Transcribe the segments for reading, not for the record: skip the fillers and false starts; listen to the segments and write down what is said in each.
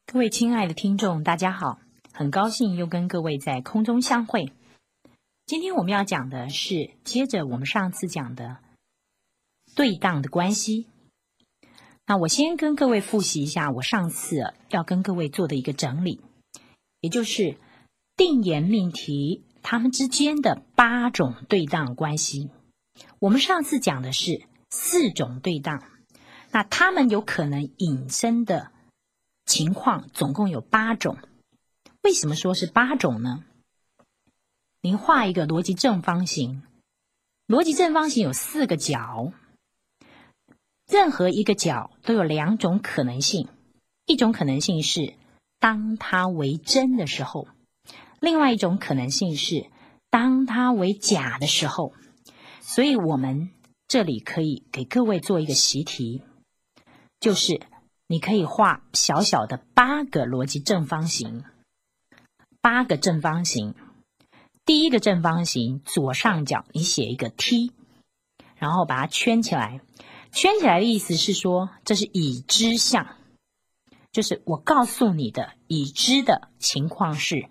各位亲爱的听众，大家好，很高兴又跟各位在空中相会。今天我们要讲的是接着我们上次讲的对当的关系。那我先跟各位复习一下我上次要跟各位做的一个整理，也就是定言命题它们之间的8种对当关系。我们上次讲的是4种对当，那它们有可能引申的情况总共有8种。为什么说是8种呢？您画一个逻辑正方形，逻辑正方形有4个角，任何一个角都有2种可能性，一种可能性是当它为真的时候，另外一种可能性是当它为假的时候。所以我们这里可以给各位做一个习题，就是你可以画小小的8个逻辑正方形，8个正方形。第一个正方形左上角你写一个 T， 然后把它圈起来。圈起来的意思是说，这是已知项，就是我告诉你的已知的情况是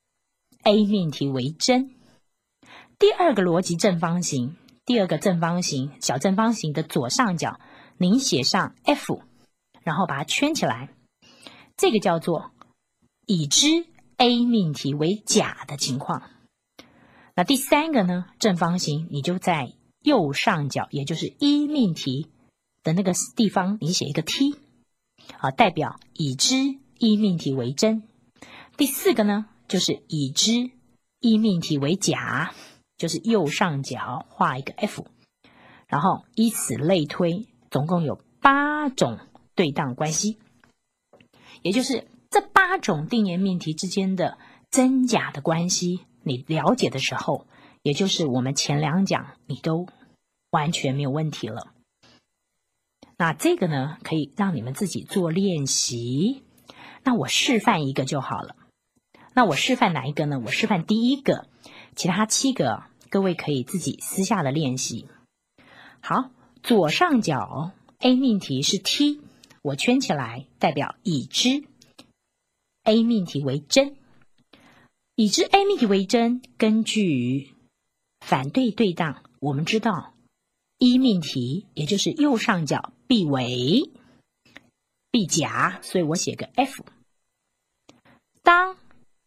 A 命题为真。第二个逻辑正方形，第二个正方形小正方形的左上角您写上 F， 然后把它圈起来，这个叫做已知 A 命题为假的情况。那第三个呢，正方形你就在右上角，也就是一命题的那个地方你写一个 T， 代表已知一命题为真。第4个呢，就是已知一命题为假，就是右上角画一个 F， 然后以此类推，总共有8种对当关系，也就是这8种定言命题之间的真假的关系你了解的时候，也就是我们前2讲你都完全没有问题了。那这个呢，可以让你们自己做练习。那我示范一个就好了。那我示范哪一个呢？我示范第1个，其他7个各位可以自己私下的练习。好，左上角 A 命题是 T， 我圈起来代表已知 A 命题为真。已知 A 命题为真，根据反对对当，我们知道一命题也就是右上角必为必假，所以我写个 F。 当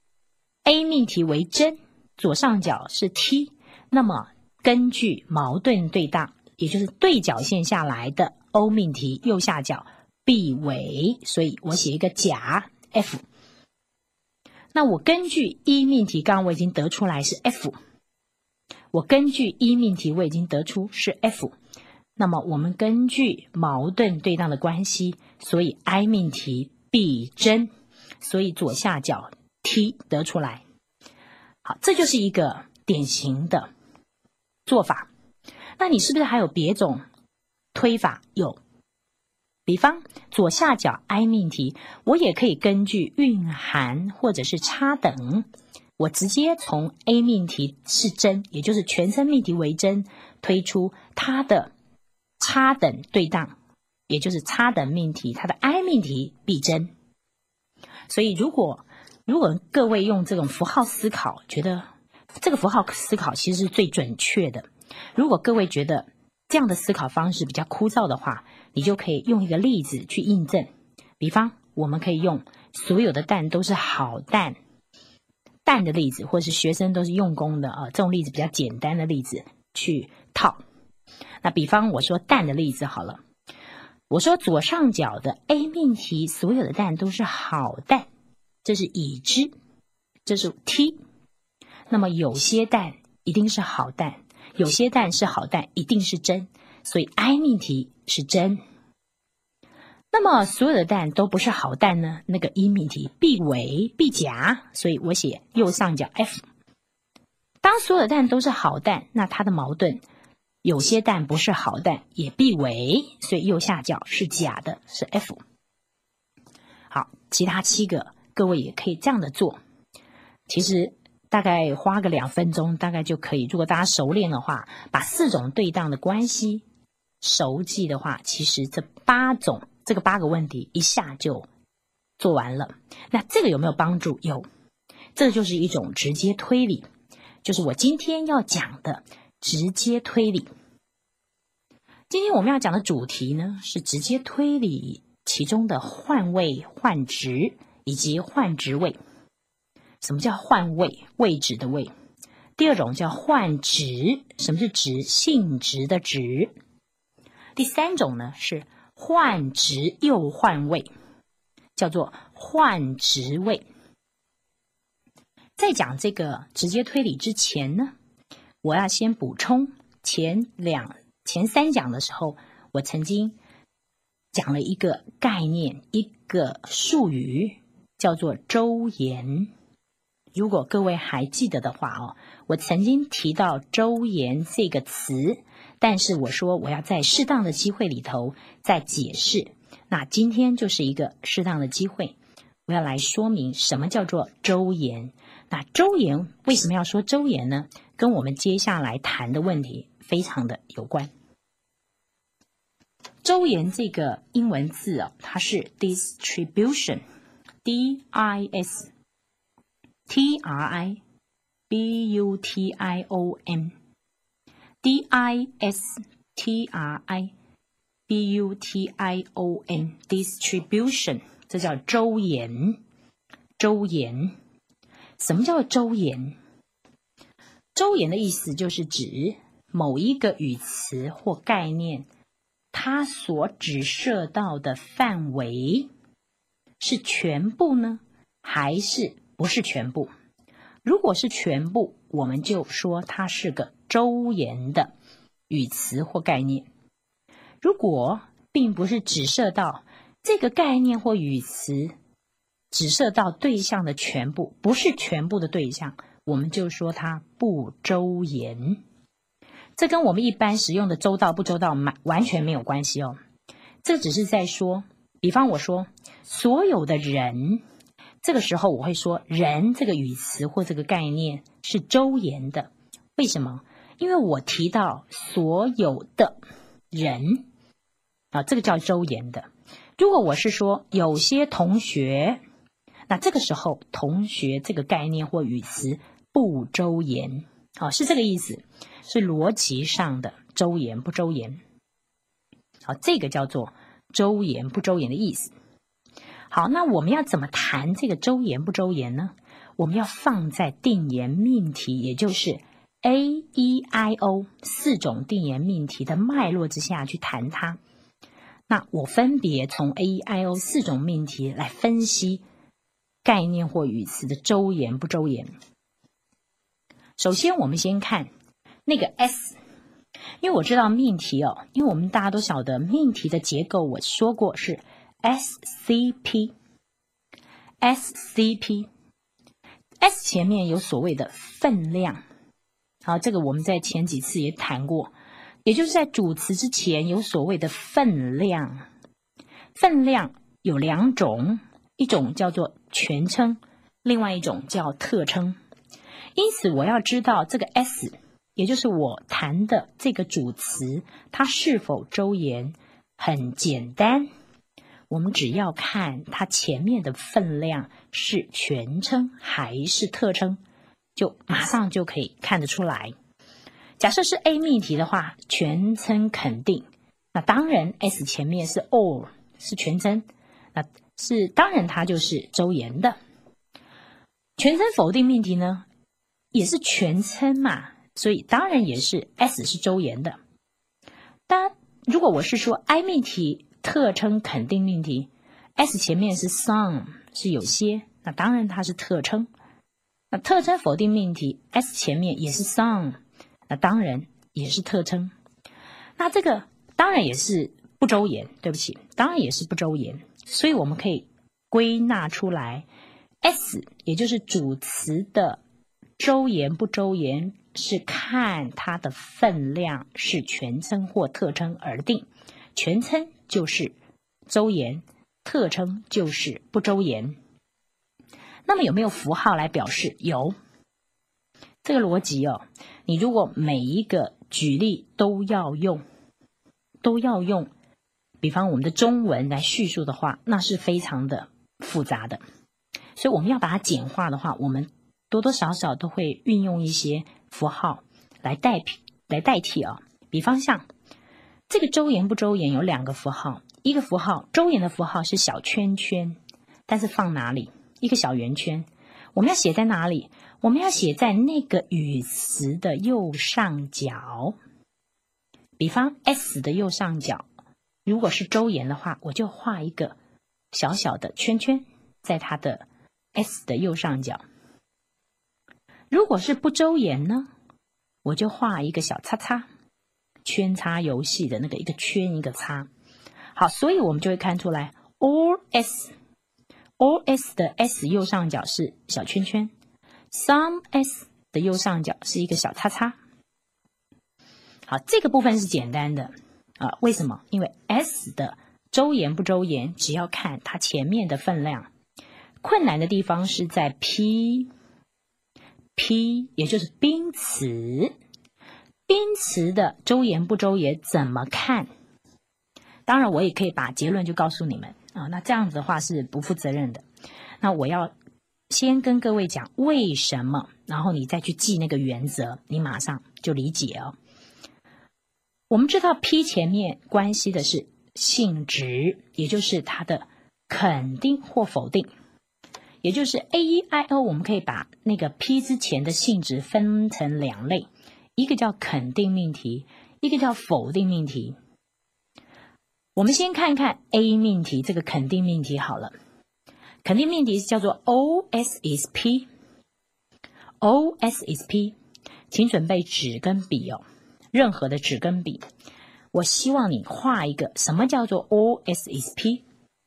A 命题为真，左上角是 T， 那么根据矛盾对当，也就是对角线下来的 O 命题右下角必为，所以我写一个假 F。 那我根据一命题刚刚我已经得出来是 F， 我根据一命题我已经得出是 F， 那么我们根据矛盾对当的关系，所以 I 命题必真，所以左下角 T 得出来。好，这就是一个典型的做法。那你是不是还有别种推法？有，比方左下角 I 命题，我也可以根据蕴含或者是差等，我直接从 A 命题是真，也就是全身命题为真，推出它的差等对当，也就是差等命题，它的 I 命题必真。所以如果各位用这种符号思考，觉得这个符号思考其实是最准确的。如果各位觉得这样的思考方式比较枯燥的话，你就可以用一个例子去印证。比方我们可以用所有的蛋都是好蛋的例子，或是学生都是用功的这种例子比较简单的例子去套。那比方我说蛋的例子好了，我说左上角的 A 命题所有的蛋都是好蛋，这是已知，这是 T。 那么有些蛋一定是好蛋，有些蛋是好蛋一定是真，所以 I 命题是真。那么所有的蛋都不是好蛋呢，那个一命题必为必假，所以我写右上角 F。 当所有的蛋都是好蛋，那它的矛盾有些蛋不是好蛋也必为，所以右下角是假的，是 F。 好，其他7个各位也可以这样的做，其实大概花个2分钟大概就可以。如果大家熟练的话，把4种对当的关系熟记的话，其实这8个问题一下就做完了。 那这个有没有帮助？有，这就是一种直接推理，就是我今天要讲的直接推理。今天我们要讲的主题呢，是直接推理其中的换位、换值以及换值位。什么叫换位？位置的位。第二种叫换值，什么是值？性质的值。第三种呢是换值又换位，叫做换值位。在讲这个直接推理之前呢，我要先补充前三讲的时候，我曾经讲了一个概念，一个术语，叫做周延。如果各位还记得的话我曾经提到周延这个词，但是我说我要在适当的机会里头再解释。那今天就是一个适当的机会，我要来说明什么叫做周延。那周延为什么要说周延呢？跟我们接下来谈的问题非常的有关。周延这个英文字它是 distribution， D-I-S-T-R-I-B-U-T-I-O-N D-I-S-T-R-I-B-U-T-I-O-N distribution， 这叫周延。周延，什么叫周延？周延的意思就是指某一个语词或概念，它所指涉到的范围是全部呢，还是不是全部？如果是全部，我们就说它是个周延的语词或概念。如果并不是指涉到这个概念或语词，指涉到对象的全部，不是全部的对象，我们就说它不周延。这跟我们一般使用的周到不周到完全没有关系这只是在说，比方我说所有的人，这个时候我会说人这个语词或这个概念是周延的。为什么？因为我提到所有的人这个叫周延的。如果我是说有些同学，那这个时候同学这个概念或语词不周延是这个意思，是逻辑上的周延不周延。这个叫做周延不周延的意思。好，那我们要怎么谈这个周延不周延呢？我们要放在定言命题，也就是 A、E、I、O 4种定言命题的脉络之下去谈它。那我分别从 A、E、I-O 4种命题来分析概念或语词的周延不周延。首先我们先看那个 S， 因为我知道命题因为我们大家都晓得命题的结构，我说过是 SCP。 S 前面有所谓的分量，这个我们在前几次也谈过，也就是在主词之前有所谓的分量。分量有2种，一种叫做全称，另外一种叫特称。因此我要知道这个 S， 也就是我谈的这个主词，它是否周延，很简单，我们只要看它前面的分量是全称还是特称，就马上就可以看得出来。假设是 A 命题的话，全称肯定，那当然 S 前面是 all， 是全称，那是当然它就是周延的。全称否定命题呢，也是全称嘛，所以当然也是 S 是周延的。当然如果我是说 I 命题特称肯定命题， S 前面是 some， 是有些，那当然它是特称。那特称否定命题 S 前面也是 some， 那当然也是特称。那这个当然也是不周延，对不起，当然也是不周延。所以我们可以归纳出来， S 也就是主词的周延不周延是看它的分量是全称或特称而定，全称就是周延，特称就是不周延。那么有没有符号来表示？有。这个逻辑你如果每一个举例都要用，比方我们的中文来叙述的话，那是非常的复杂的。 所以我们要把它简化的话，我们多多少少都会运用一些符号来代替啊。比方像这个周延不周延有2个符号，一个符号周延的符号是小圈圈，但是放哪里？一个小圆圈。我们要写在哪里？我们要写在那个语词的右上角。比方 S 的右上角，如果是周延的话，我就画一个小小的圈圈在它的 S 的右上角。如果是不周延呢，我就画一个小叉叉，圈叉游戏的那个一个圈一个叉。好，所以我们就会看出来 all S 的 S 右上角是小圈圈， some S 的右上角是一个小叉叉。好，这个部分是简单的为什么？因为 S 的周延不周延只要看它前面的分量，困难的地方是在 P 也就是宾词的周延不周延怎么看？当然我也可以把结论就告诉你们那这样子的话是不负责任的。那我要先跟各位讲为什么，然后你再去记那个原则，你马上就理解我们知道 P 前面关系的是性质，也就是它的肯定或否定，也就是 A、E、I、O 我们可以把那个 P 之前的性质分成2类，一个叫肯定命题，一个叫否定命题。我们先看看 A 命题，这个肯定命题好了。肯定命题叫做 OS is P， OS is P， 请准备纸跟笔任何的纸跟笔。我希望你画一个什么叫做 OS is P，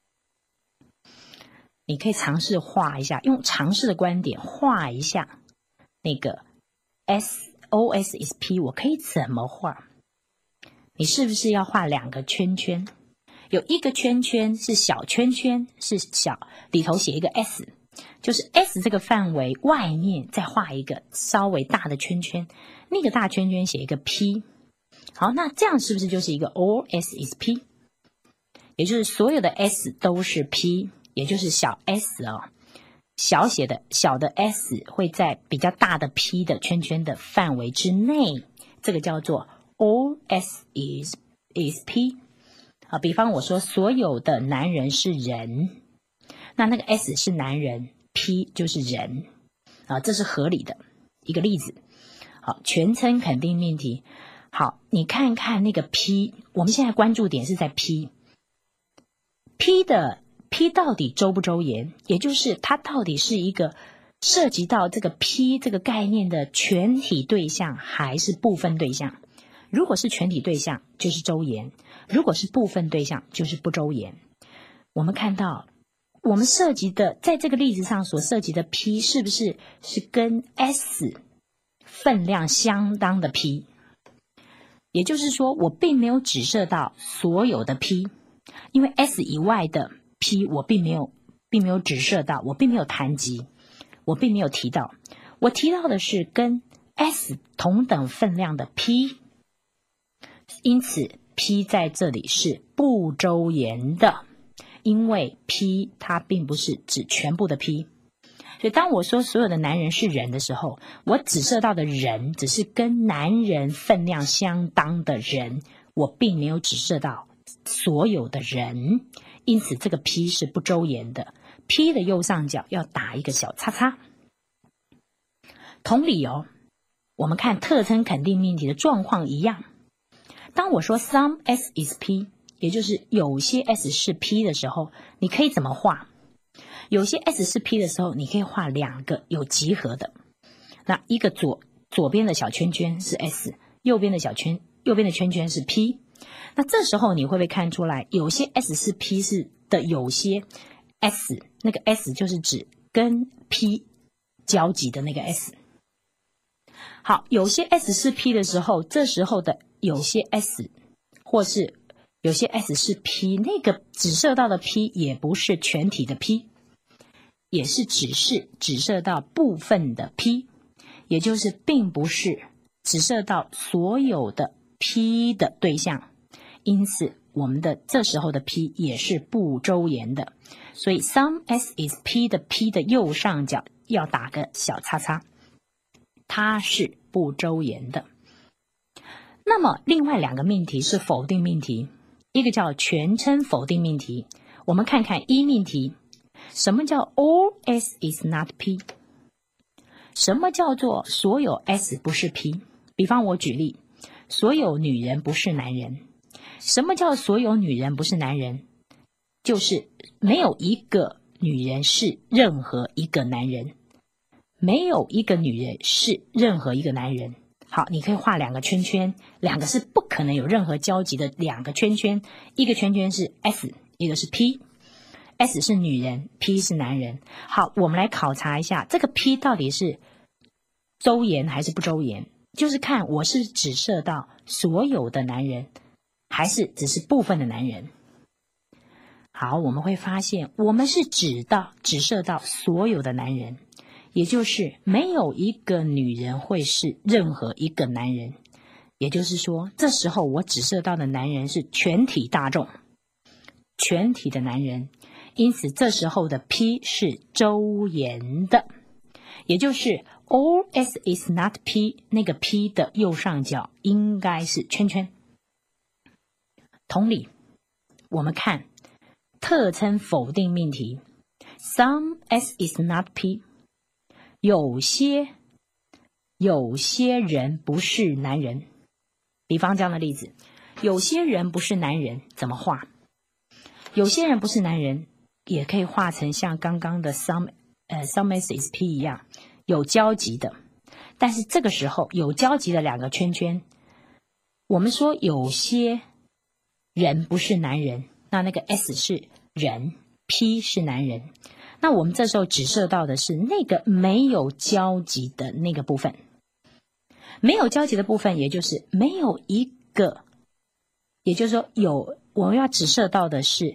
你可以尝试画一下，用尝试的观点画一下那个 OS is P， 我可以怎么画？你是不是要画2个圈圈？有一个圈圈是小圈圈，是小，里头写一个 S， 就是 S 这个范围外面再画一个稍微大的圈圈，那个大圈圈写一个 P。 好，那这样是不是就是一个 all S is P， 也就是所有的 S 都是 P， 也就是小 S 小的 S 会在比较大的 P 的圈圈的范围之内，这个叫做 all S is P。比方我说所有的男人是人，那个 S 是男人， P 就是人这是合理的一个例子。好，全称肯定命题。好，你看看那个 P， 我们现在关注点是在 P 到底周不周延，也就是它到底是一个涉及到这个 P 这个概念的全体对象还是部分对象。如果是全体对象就是周延，如果是部分对象就是不周延。我们看到我们涉及的在这个例子上所涉及的 P 是不是跟 S 分量相当的 P， 也就是说我并没有指涉到所有的 P， 因为 S 以外的 P 我并没有指涉到，我并没有谈及，我并没有提到，我提到的是跟 S 同等分量的 P，因此 P 在这里是不周延的，因为 P 它并不是指全部的 P。 所以当我说所有的男人是人的时候，我指涉到的人只是跟男人分量相当的人，我并没有指涉到所有的人，因此这个 P 是不周延的。 P 的右上角要打一个小叉叉。同理我们看特征肯定命题的状况一样，当我说 some S is P， 也就是有些 S 是 P 的时候，你可以怎么画？有些 S 是 P 的时候，你可以画2个有集合的，那一个左边的小圈圈是 S， 右边的圈圈是 P。 那这时候你会不会看出来有些 S 是 P 的有些 S， 那个 S 就是指跟 P 交集的那个 S。 好，有些 S 是 P 的时候，这时候的有些 S 或是有些 S 是 P， 那个指涉到的 P 也不是全体的 P， 也是只是指涉到部分的 P， 也就是并不是指涉到所有的 P 的对象，因此我们的这时候的 P 也是不周延的。 所以 some S is P 的 P 的右上角要打个小叉叉，它是不周延的。那么另外两个命题是否定命题，一个叫全称否定命题。我们看看一命题，什么叫 all S is not P？ 什么叫做所有 S 不是 P？ 比方我举例，所有女人不是男人。什么叫所有女人不是男人？就是没有一个女人是任何一个男人，没有一个女人是任何一个男人。好，你可以画两个圈圈，两个是不可能有任何交集的两个圈圈，一个圈圈是 S， 一个是 P。S 是女人， P 是男人。好，我们来考察一下这个 P 到底是周延还是不周延，就是看我是指涉到所有的男人还是只是部分的男人。好，我们会发现我们是指涉到所有的男人，也就是没有一个女人会是任何一个男人，也就是说这时候我指涉到的男人是全体大众，全体的男人，因此这时候的 P 是周延的，也就是 all S is not P， 那个 P 的右上角应该是圈圈。同理，我们看特称否定命题 some S is not P， 有些人不是男人。比方这样的例子，有些人不是男人，怎么画？有些人不是男人也可以画成像刚刚的 some S is P 一样有交集的，但是这个时候有交集的两个圈圈，我们说有些人不是男人，那个 S 是人， P 是男人，那我们这时候指涉到的是那个没有交集的那个部分。没有交集的部分也就是没有一个，也就是说我们要指涉到的是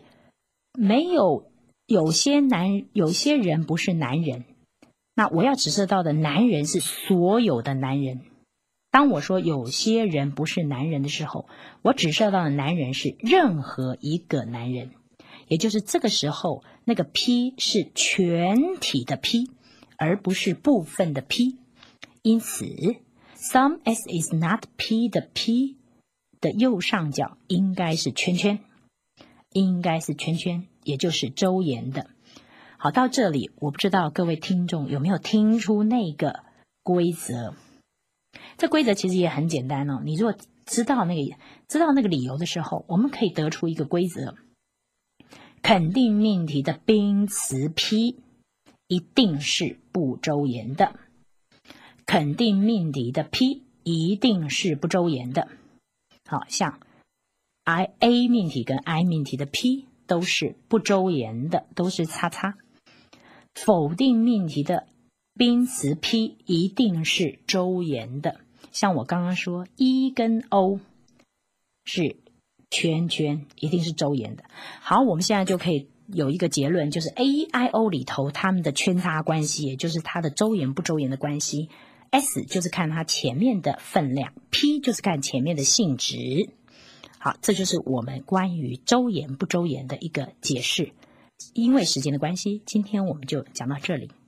有些人不是男人，那我要指涉到的男人是所有的男人。当我说有些人不是男人的时候，我指涉到的男人是任何一个男人，也就是这个时候那个 P 是全体的 P， 而不是部分的 P。 因此 some S is not P 的 P 的右上角应该是圈圈，也就是周延的。好，到这里我不知道各位听众有没有听出那个规则。这规则其实也很简单哦，你如果知道那个理由的时候，我们可以得出一个规则：肯定命题的宾词 P 一定是不周延的，肯定命题的 P 一定是不周延的。好，像 A 命题跟 I 命题的 P 都是不周延的，都是叉叉。否定命题的宾词 P 一定是周延的，像我刚刚说 E 跟 O 是圈圈，一定是周延的。好，我们现在就可以有一个结论，就是 A、I、O 里头它们的圈叉关系，也就是它的周延不周延的关系。S 就是看它前面的分量， P 就是看前面的性质。好，这就是我们关于周延不周延的一个解释。因为时间的关系，今天我们就讲到这里。